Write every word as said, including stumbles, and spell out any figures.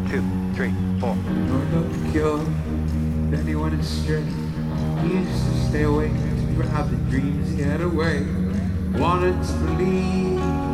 two, three, four. Nor no cure if anyone is stressed. He used to stay awake to grab the dreams he had away. Wanted to believe